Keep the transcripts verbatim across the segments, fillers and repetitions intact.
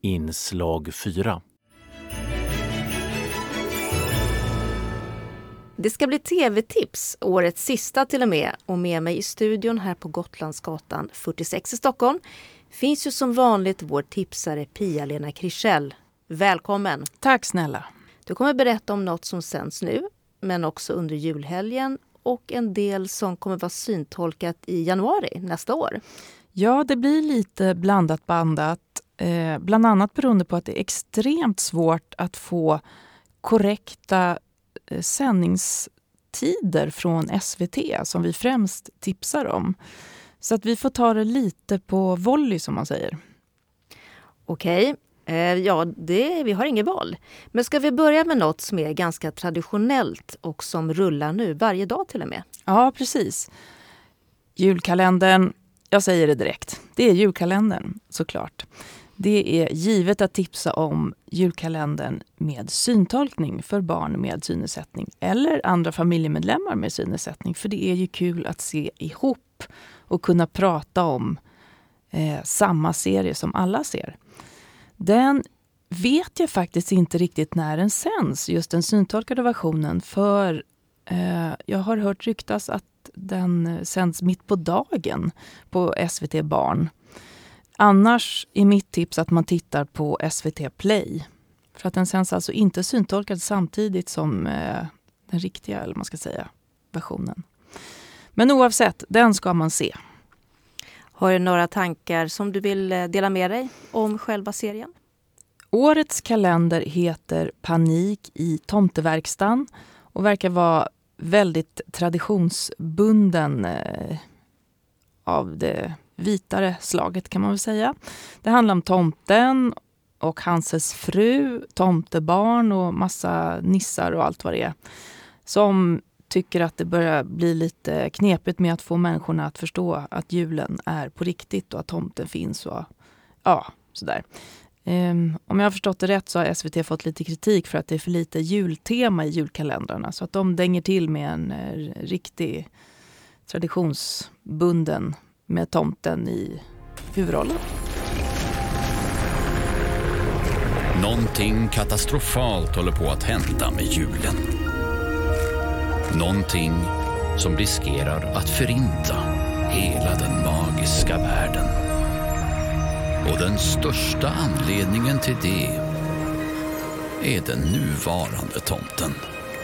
Inslag fyra. Det ska bli tv-tips, årets sista till och med. Och med mig i studion här på Gotlandsgatan fyrtiosex i Stockholm finns ju som vanligt vår tipsare Pia-Lena Krischell. Välkommen! Tack snälla! Du kommer berätta om något som sänds nu, men också under julhelgen. Och en del som kommer vara syntolkat i januari nästa år. Ja, det blir lite blandat bandat. Eh, bland annat beroende på att det är extremt svårt att få korrekta eh, sändningstider från S V T som vi främst tipsar om. Så att vi får ta det lite på volley som man säger. Okej, eh, ja det, vi har ingen val. Men ska vi börja med något som är ganska traditionellt och som rullar nu varje dag till och med? Ja, precis. Julkalendern, jag säger det direkt. Det är julkalendern såklart. Det är givet att tipsa om julkalendern med syntolkning för barn med synnedsättning eller andra familjemedlemmar med synnedsättning. För det är ju kul att se ihop och kunna prata om eh, samma serie som alla ser. Den vet jag faktiskt inte riktigt när den sänds, just den syntolkade versionen. För eh, jag har hört ryktas att den sänds mitt på dagen på S V T Barn. Annars är mitt tips att man tittar på S V T Play. För att den sänds alltså inte syntolkad samtidigt som eh, den riktiga, eller man ska säga, versionen. Men oavsett, den ska man se. Har du några tankar som du vill dela med dig om själva serien? Årets kalender heter Panik i tomteverkstan och verkar vara väldigt traditionsbunden eh, av det vitare slaget kan man väl säga. Det handlar om tomten och Hanses fru, tomtebarn och massa nissar och allt vad det är. Som tycker att det börjar bli lite knepigt med att få människorna att förstå att julen är på riktigt och att tomten finns och ja, sådär. Um, om jag har förstått det rätt så har S V T fått lite kritik för att det är för lite jultema i julkalendrarna. Så att de dänger till med en uh, riktig traditionsbunden med tomten i huvudrollen. Någonting katastrofalt håller på att hända med julen. Någonting som riskerar att förinta hela den magiska världen. Och den största anledningen till det är den nuvarande tomten.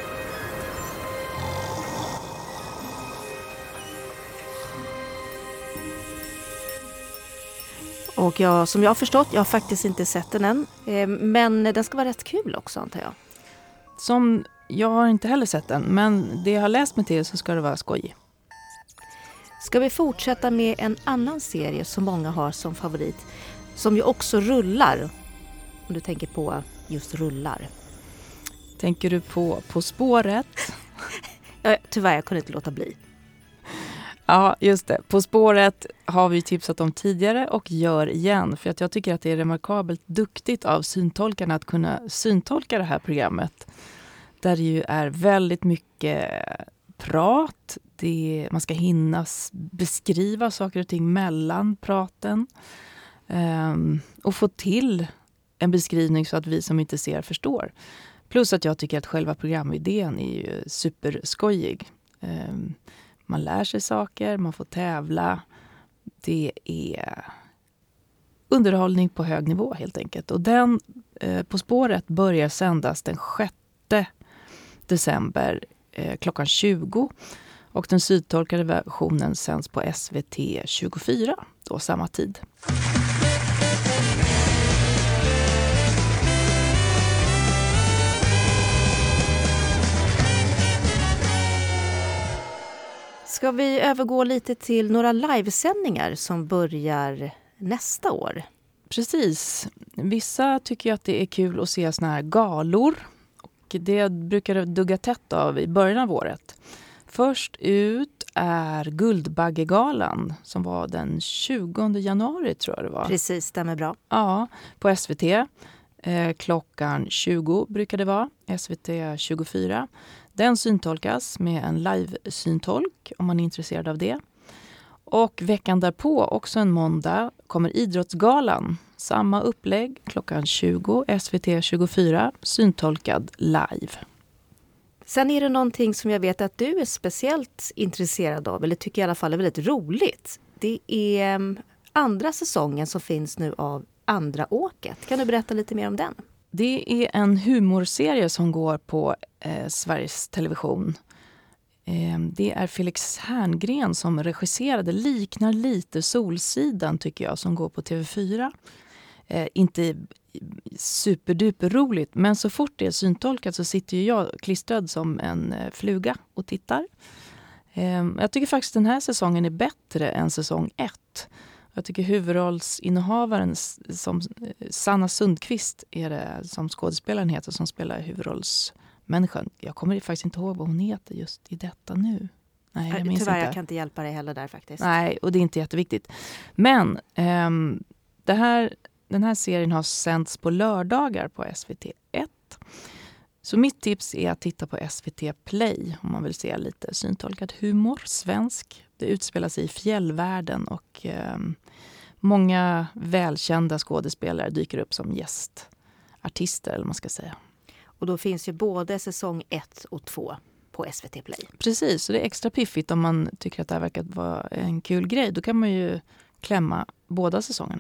Och jag, som jag har förstått, jag har faktiskt inte sett den än. Eh, men den ska vara rätt kul också antar jag. Som, jag har inte heller sett den, men det jag har läst mig till så ska det vara skoj. Ska vi fortsätta med en annan serie som många har som favorit. Som ju också rullar. Om du tänker på just rullar. Tänker du på På spåret? Ja, tyvärr, jag kunde inte låta bli. Ja, just det. På spåret har vi tipsat om tidigare och gör igen. För att jag tycker att det är remarkabelt duktigt av syntolkarna att kunna syntolka det här programmet. Där det ju är väldigt mycket prat. Det, man ska hinna beskriva saker och ting mellan praten. Um, och få till en beskrivning så att vi som inte ser förstår. Plus att jag tycker att själva programidén är ju superskojig. Um, man lär sig saker, man får tävla. Det är underhållning på hög nivå helt enkelt. Och den eh, På spåret börjar sändas den sjätte december eh, klockan tjugo. Och den sydtolkade versionen sänds på S V T tjugofyra, då samma tid. Ska vi övergå lite till några livesändningar som börjar nästa år? Precis. Vissa tycker att det är kul att se såna här galor. Och det brukar det dugga tätt av i början av året. Först ut är Guldbaggegalan som var den tjugonde januari tror jag det var. Precis, stämmer bra. Ja, på S V T. Eh, klockan tjugo brukar det vara. S V T tjugofyra. Den syntolkas med en live-syntolk om man är intresserad av det. Och veckan därpå, också en måndag, kommer Idrottsgalan samma upplägg klockan tjugo, S V T tjugofyra, syntolkad live. Sen är det någonting som jag vet att du är speciellt intresserad av, eller tycker i alla fall är väldigt roligt. Det är um, andra säsongen som finns nu av Andra åket. Kan du berätta lite mer om den? Det är en humorserie som går på eh, Sveriges Television. Eh, det är Felix Herngren som regisserade, liknar lite Solsidan tycker jag, som går på T V fyra. Eh, inte superduper roligt, men så fort det är syntolkat så sitter ju jag klistrad som en eh, fluga och tittar. Eh, jag tycker faktiskt den här säsongen är bättre än säsong ett. Jag tycker huvudrollsinnehavaren som Sanna Sundqvist är det som skådespelaren heter som spelar huvudrollsmänniskan. Jag kommer faktiskt inte ihåg vad hon heter just i detta nu. Nej, jag minns Tyvärr, inte. Jag kan inte hjälpa dig heller där faktiskt. Nej, och det är inte jätteviktigt. Men um, det här, den här serien har sänds på lördagar på S V T ett. Så mitt tips är att titta på S V T Play om man vill se lite syntolkad humor, svensk. Det utspelar sig i fjällvärlden och eh, många välkända skådespelare dyker upp som gästartister eller man ska säga. Och då finns ju både säsong ett och två på S V T Play. Precis, så det är extra piffigt om man tycker att det här verkar vara en kul grej. Då kan man ju klämma båda säsongerna.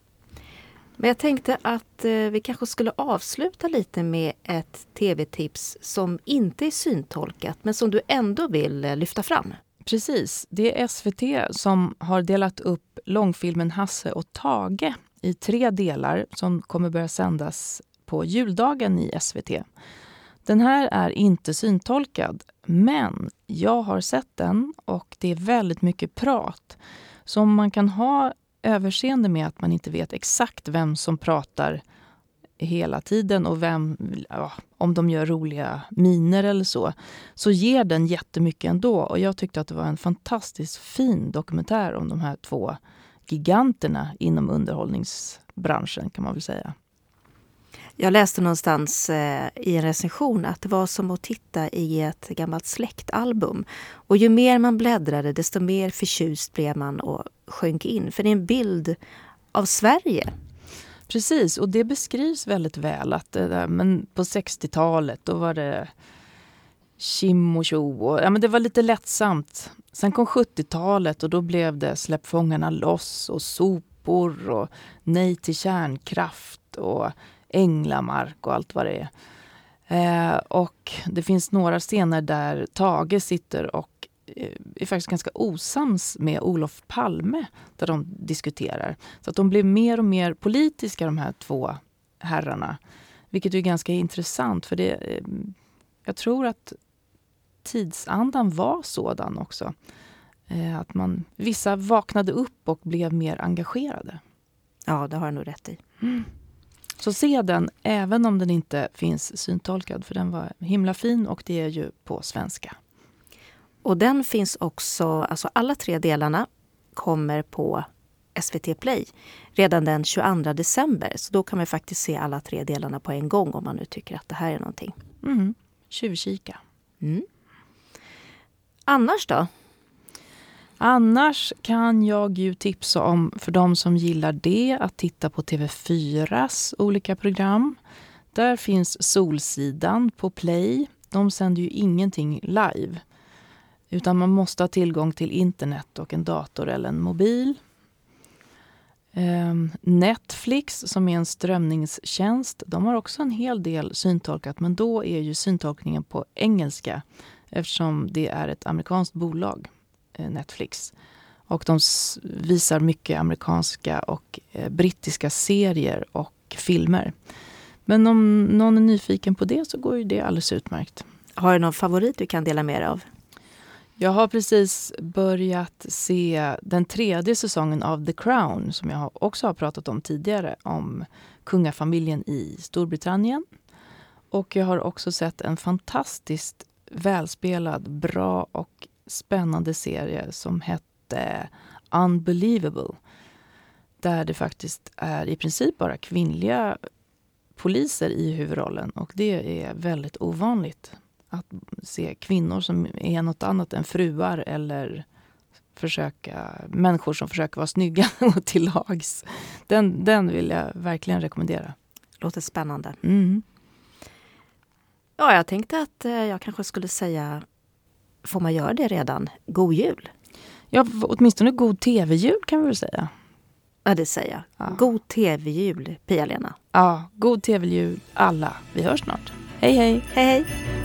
Men jag tänkte att eh, vi kanske skulle avsluta lite med ett tv-tips som inte är syntolkat men som du ändå vill eh, lyfta fram. Precis, det är S V T som har delat upp långfilmen Hasse och Tage i tre delar som kommer börja sändas på juldagen i S V T. Den här är inte syntolkad, men jag har sett den och det är väldigt mycket prat. Så man kan ha överseende med att man inte vet exakt vem som pratar hela tiden och vem, ja, om de gör roliga miner eller så, så ger den jättemycket ändå. Och jag tyckte att det var en fantastiskt fin dokumentär om de här två giganterna inom underhållningsbranschen kan man väl säga. Jag läste någonstans eh, i en recension att det var som att titta i ett gammalt släktalbum. Och ju mer man bläddrade desto mer förtjust blev man och sjönk in. För det är en bild av Sverige. Precis, och det beskrivs väldigt väl att det där, men på sextiotalet då var det kim och tjo och ja, men det var lite lättsamt. Sen kom sjuttiotalet och då blev det släpp fångarna loss och sopor och nej till kärnkraft och änglamark och allt vad det är. Eh, och det finns några scener där Tage sitter och är faktiskt ganska osams med Olof Palme där de diskuterar. Så att de blir mer och mer politiska de här två herrarna. Vilket är ganska intressant för det, jag tror att tidsandan var sådan också. Att man, vissa vaknade upp och blev mer engagerade. Ja, det har jag nog rätt i. Mm. Så se den även om den inte finns syntolkad för den var himla fin och det är ju på svenska. Och den finns också, alltså alla tre delarna kommer på S V T Play redan den tjugoandra december. Så då kan man faktiskt se alla tre delarna på en gång om man nu tycker att det här är någonting. Mm. Tjuvkika. Mm. Annars då? Annars kan jag ju tipsa om för de som gillar det att titta på T V fyras olika program. Där finns Solsidan på Play. De sänder ju ingenting live. Utan man måste ha tillgång till internet och en dator eller en mobil. Um, Netflix som är en strömningstjänst, de har också en hel del syntolkat. Men då är ju syntolkningen på engelska eftersom det är ett amerikanskt bolag, eh, Netflix. Och de s- visar mycket amerikanska och eh, brittiska serier och filmer. Men om någon är nyfiken på det så går ju det alldeles utmärkt. Har du någon favorit du kan dela med dig av? Jag har precis börjat se den tredje säsongen av The Crown som jag också har pratat om tidigare om kungafamiljen i Storbritannien. Och jag har också sett en fantastiskt välspelad, bra och spännande serie som hette Unbelievable. Där det faktiskt är i princip bara kvinnliga poliser i huvudrollen och det är väldigt ovanligt. Att se kvinnor som är något annat än fruar eller försöka, människor som försöker vara snygga och till lags. Den, den vill jag verkligen rekommendera. Låter spännande. Mm. Ja, jag tänkte att jag kanske skulle säga, får man göra det redan? God jul! Ja, åtminstone god tv-jul kan vi väl säga. Ja, det säger jag. Ja. God tv-jul, Pia-Lena. Ja, god tv-jul alla. Vi hörs snart. Hej hej! Hej hej!